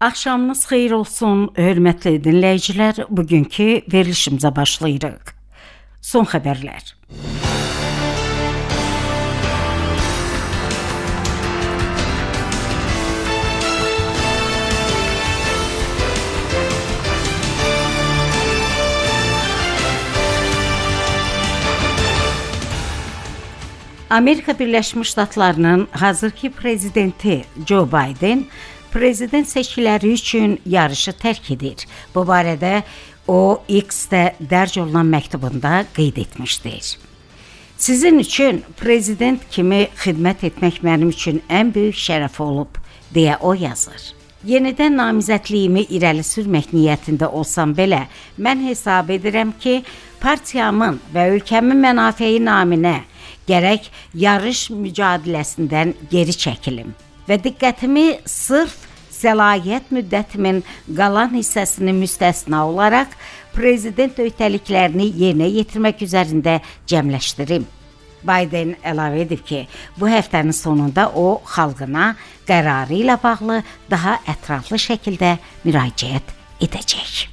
Axşamınız xeyir olsun, hörmətli dinləyicilər. Bugünkü verilişimizə başlayırıq. Son xəbərlər. Amerika Birləşmiş Ştatlarının hazırki prezidenti Joe Biden prezident seçkiləri üçün yarışı tərk edir. Bu barədə o X-də dərc olunan məktubunda qeyd etmişdir. Sizin üçün prezident kimi xidmət etmək mənim üçün ən böyük şərəf olub, deyə o yazır. Yenidən namizədliyimi irəli sürmək niyyətində olsam belə, mən hesab edirəm ki, partiyamın və ölkəmin mənafeyi naminə gərək yarış mücadiləsindən geri çəkilim və diqqətimi sırf səlahiyyət müddətimin qalan hissəsini müstəsna olaraq prezident öhdəliklərini yerinə yetirmək üzərində cəmləşdirim. Biden əlavə edib ki, bu həftənin sonunda o xalqına qərarı ilə bağlı daha ətraflı şəkildə müraciət edəcək.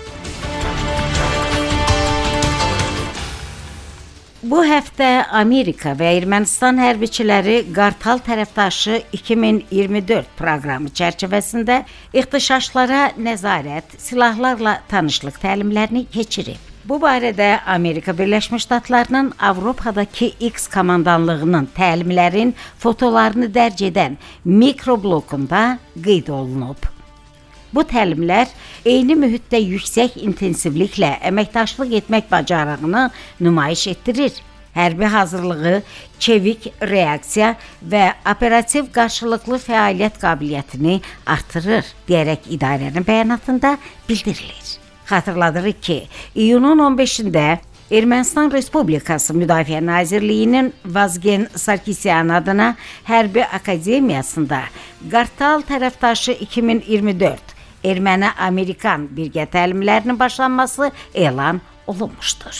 Bu həftə Amerika və Ermənistan hərbiçiləri Qartal tərəfdaşı 2024 proqramı çərçivəsində ixtişaşlara nəzarət, silahlarla tanışlıq təlimlərini keçirib. Bu barədə Amerika Birləşmiş Ştatlarının Avropadakı X komandanlığının təlimlərin fotolarını dərc edən mikroblokunda qeyd olunub. Bu təlimlər eyni mühitdə yüksək intensivliklə əməkdaşlıq etmək bacarığını nümayiş etdirir. Hərbi hazırlığı, çevik reaksiya və operativ qarşılıqlı fəaliyyət qabiliyyətini artırır, deyərək idarənin bəyanatında bildirilir. Xatırladırıq ki, iyunun 15-də Ermənistan Respublikası Müdafiə Nazirliyinin Vazgen Sarkisyan adına Hərbi Akademiyasında Qartal tərəfdaşı 2024 Erməni-Amerikan birgə təlimlərinin başlanması elan olunmuşdur.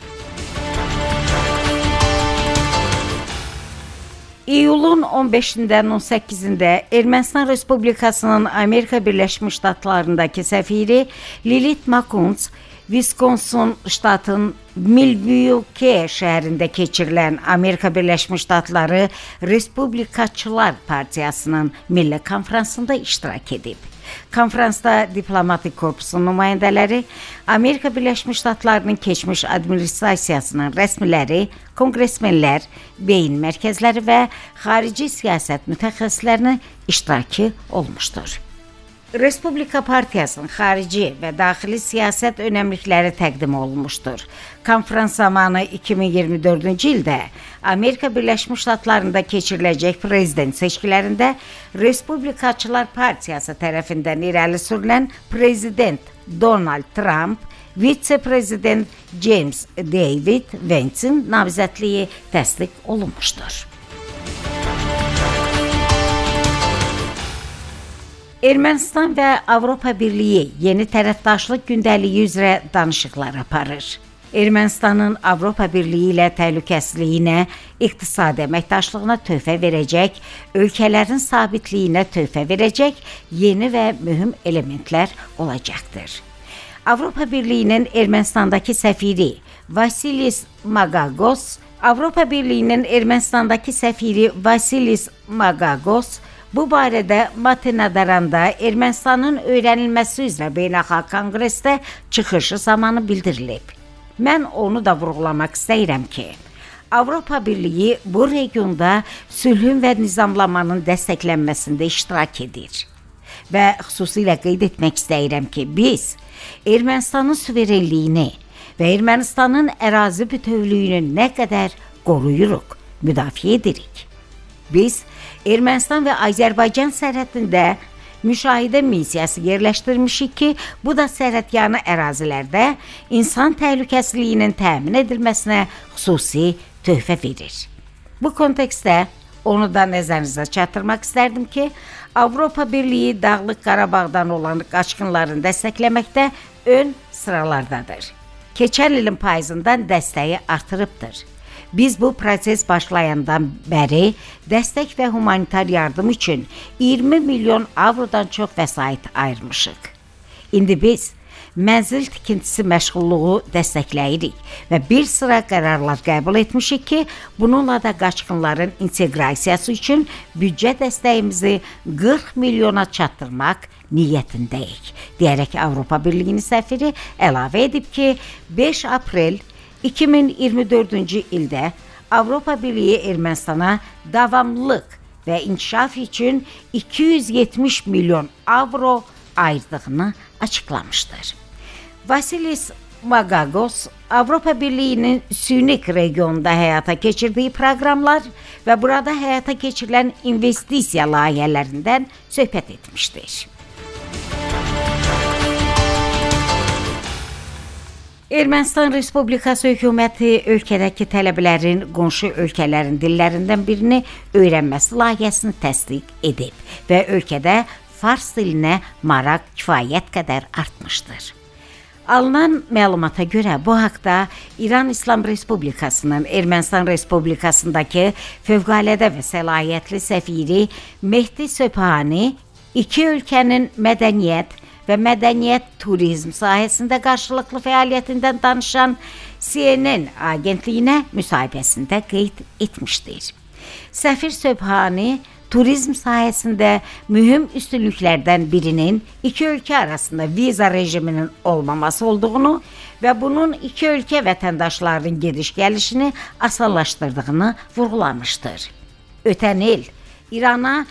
İyulun 15-dən 18-də Ermənistan Respublikasının Amerika Birləşmiş Ştatlarındakı səfiri Lilith Makunts, Wisconsin ştatın Milwaukee şəhərində keçirilən Amerika Birləşmiş Ştatları Respublikaçılar Partiyasının Milli Konfransında iştirak edib. Konfransda diplomatik korpusun nümayəndələri, Amerika Birləşmiş Ştatlarının keçmiş administrasiyasının rəsmiləri, konqresmenlər, beyin mərkəzləri və xarici siyasət mütəxəssislərinin iştirakı olmuşdur. Respublika Partiyasının xarici və daxili siyasət önəmlikləri təqdim olunmuşdur. Konfrans zamanı 2024-cü ildə Amerika Birləşmiş Ştatlarında keçiriləcək prezident seçkilərində Respublikaçılar Partiyası tərəfindən irəli sürülən prezident Donald Trump, vitse-prezident James David Vance'in namizədliyi təsdiq olunmuşdur. Ermənistan və Avropa Birliyi yeni tərəfdaşlıq gündəliyi üzrə danışıqlar aparır. Ermənistanın Avropa Birliyi ilə təhlükəsizliyinə, iqtisadi əməkdaşlığına töhfə verəcək, ölkələrin sabitliyinə töhfə verəcək yeni və mühüm elementlər olacaqdır. Avropa Birliyinin Ermənistandakı səfiri Vasilis Magagos bu barədə Matinadaranda Ermənistanın öyrənilməsi üzrə beynəlxalq konqresdə çıxışı zamanı bildirilib. Mən onu da vurğulamaq istəyirəm ki, Avropa Birliyi bu regionda sülhün və nizamlamanın dəstəklənməsində iştirak edir. Və xüsusilə qeyd etmək istəyirəm ki, biz Ermənistanın suverenliyini və Ermənistanın ərazi bütövlüyünü nə qədər qoruyuruq, müdafiə edirik. Biz Ermənistan və Azərbaycan sərhədində müşahidə missiyası yerləşdirmişik ki, bu da sərhədyanı ərazilərdə insan təhlükəsizliyinin təmin edilməsinə xüsusi töhfə verir. Bu kontekstdə onu da nəzərinizə çatdırmaq istərdim ki, Avropa Birliyi Dağlıq Qarabağdan olan qaçqınların dəstəkləməkdə ön sıralardadır. Keçən ilin payızından dəstəyi artırıbdır Biz bu proses başlayandan bəri dəstək və humanitar yardım üçün 20 milyon avrodan çox vəsait ayırmışıq. İndi biz mənzil tikintisi məşğulluğu dəstəkləyirik və bir sıra qərarlar qəbul etmişik ki, bununla da qaçqınların inteqrasiyası üçün büdcə dəstəyimizi 40 milyona çatdırmaq niyyətindəyik, deyərək Avropa Birliyinin səfiri əlavə edib ki, 5 aprel 2024-cü ildə Avropa Birliyi Ermənistana davamlılıq və inkişaf üçün 270 milyon avro ayırdığını açıklamışdır. Vasilis Magagos, Avropa Birliği'nin Sünik regionunda həyata keçirdiyi proqramlar və burada həyata keçirilən investisiya layihələrindən söhbət etmişdir. Ermənistan Respublikası hökuməti ölkədəki tələbələrin qonşu ölkələrin dillərindən birini öyrənməsi layihəsini təsdiq edib və ölkədə fars dilinə maraq kifayət qədər artmışdır. Alınan məlumata görə bu haqda İran İslam Respublikasının Ermənistan Respublikasındakı fövqəladə və səlahiyyətli səfiri Mehdi Söbhani iki ölkənin mədəniyyət və mədəniyyət turizm sahəsində qarşılıqlı fəaliyyətindən danışan CNN agentliyinə müsahibəsində qeyd etmişdir. Səfir Söbhani turizm sahəsində mühüm üstünlüklərdən birinin iki ölkə arasında viza rejiminin olmaması olduğunu və bunun iki ölkə vətəndaşlarının gediş-gəlişini asanlaşdırdığını vurğulamışdır. Ötən il İrana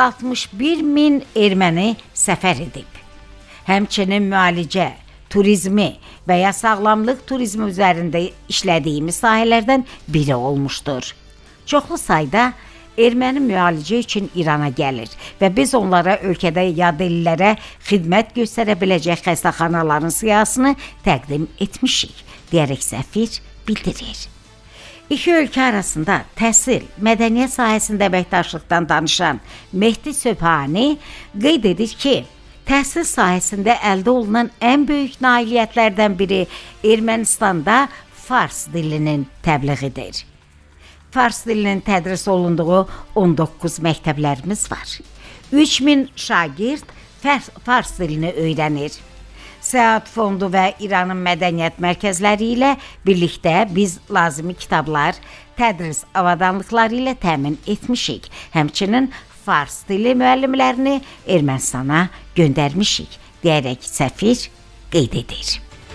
161 min erməni səfər edib. Həmçinin müalicə, turizmi və ya sağlamlıq turizmi üzərində işlədiyimiz sahələrdən biri olmuşdur. Çoxlu sayda erməni müalicə üçün İrana gəlir və biz onlara ölkədə yadellilərə xidmət göstərə biləcək xəstəxanaların siyahısını təqdim etmişik, deyərək səfir bildirir. İki ölkə arasında təhsil, mədəniyyət sahəsində əməkdaşlıqdan danışan Mehdi Söbhani qeyd edir ki, təhsil sahəsində əldə olunan ən böyük nailiyyətlərdən biri Ermənistanda fars dilinin təbliğidir. Fars dilinin tədris olunduğu 19 məktəblərimiz var. 3000 şagird fars dilini öyrənir. Səad Fondu və İranın mədəniyyət mərkəzləri ilə birlikdə biz lazımi kitablar, tədris avadanlıqları ilə təmin etmişik. Həmçinin fars dili müəllimlərini Ermənistana göndərmişik, deyərək səfir qeyd edir.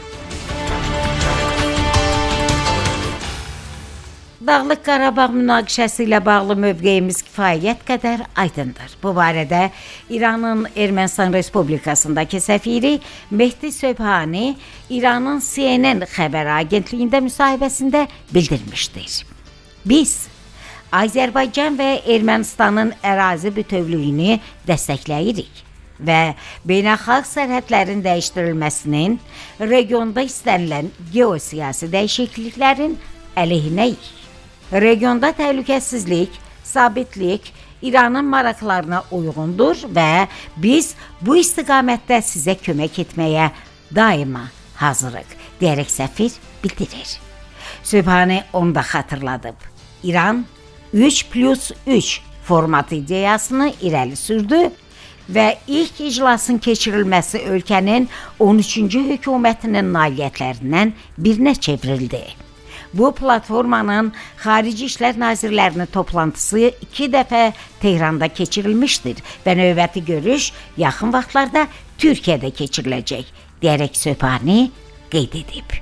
Dağlıq Qarabağ münaqişəsi ilə bağlı mövqeyimiz kifayət qədər aydındır. Bu barədə İranın Ermənistan Respublikasındakı səfiri Mehdi Söbhani İranın CNN xəbər agentliyində müsahibəsində bildirmişdir. Biz Azərbaycan və Ermənistanın ərazi bütövlüyünü dəstəkləyirik və beynəlxalq sərhədlərin dəyişdirilməsinin regionda istənilən geosiyasi dəyişikliklərin əleyhinəyik. Regionda təhlükəsizlik, sabitlik İranın maraqlarına uyğundur və biz bu istiqamətdə sizə kömək etməyə daima hazırıq, deyərək səfir bildirir. Söbhani onu da xatırladıb. İran 3+3 format ideyasını irəli sürdü və ilk iclasın keçirilməsi ölkənin 13-cü hökumətinin nailiyyətlərindən birinə çevrildi. Bu platformanın Xarici İşlər Nazirlərinin toplantısı 2 dəfə Tehranda keçirilmişdir və növbəti görüş yaxın vaxtlarda Türkiyədə keçiriləcək, deyərək Söbhani qeyd edib.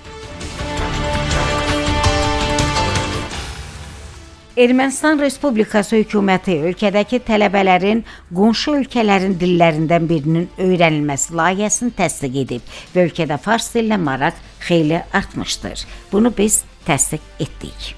Ermənistan Respublikası hökuməti ölkədəki tələbələrin qonşu ölkələrin dillərindən birinin öyrənilməsi layihəsini təsdiq edib və ölkədə fars dilinə maraq xeyli artmışdır. Bunu biz təsdiq etdik.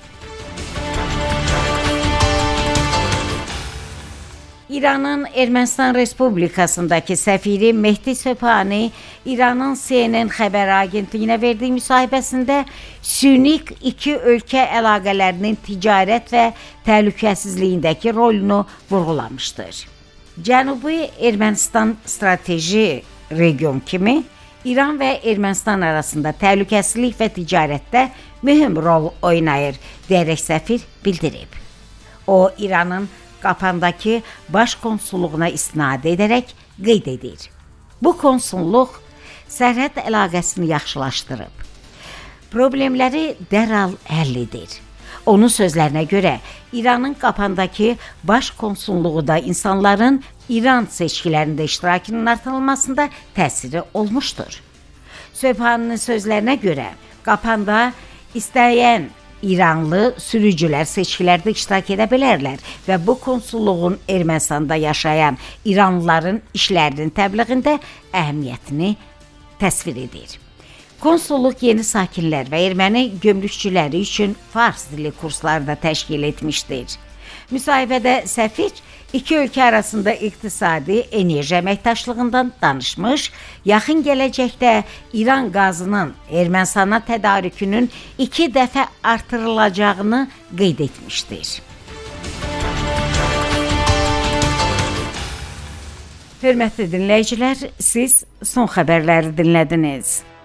İranın Ermənistan Respublikasındakı səfiri Mehdi Söbhani İranın CNN xəbər agentliyinə verdiyi müsahibəsində sünik iki ölkə əlaqələrinin ticarət və təhlükəsizliyindəki rolunu vurğulamışdır. Cənubi Ermənistan strateji region kimi İran və Ermənistan arasında təhlükəsizlik və ticarətdə mühüm rol oynayır, deyərək səfir bildirib. O, İranın Qapandakı baş konsulluğuna istinad edərək qeyd edir. Bu konsulluq sərhəd əlaqəsini yaxşılaşdırıb, problemləri dərhal həll edir. Onun sözlərinə görə, İranın Qapandakı baş konsulluğu da insanların İran seçkilərində iştirakının artırılmasında təsiri olmuşdur. Söbhaninin sözlərinə görə, Qapanda istəyən İranlı sürücülər seçkilərdə iştirak edə bilərlər və bu konsulluğun Ermənistanda yaşayan İranlıların işlərinin təbliğində əhəmiyyətini təsvir edir. Konsulluq yeni sakinlər və erməni gömrükçüləri üçün fars dili kursları da təşkil etmişdir. Müsahibədə səfir iki ölkə arasında iqtisadi, enerji əməkdaşlığından danışmış, yaxın gələcəkdə İran qazının Ermənistana tədarükünün 2 dəfə artırılacağını qeyd etmişdir. Hörmətli dinləyicilər, siz son xəbərləri dinlədiniz.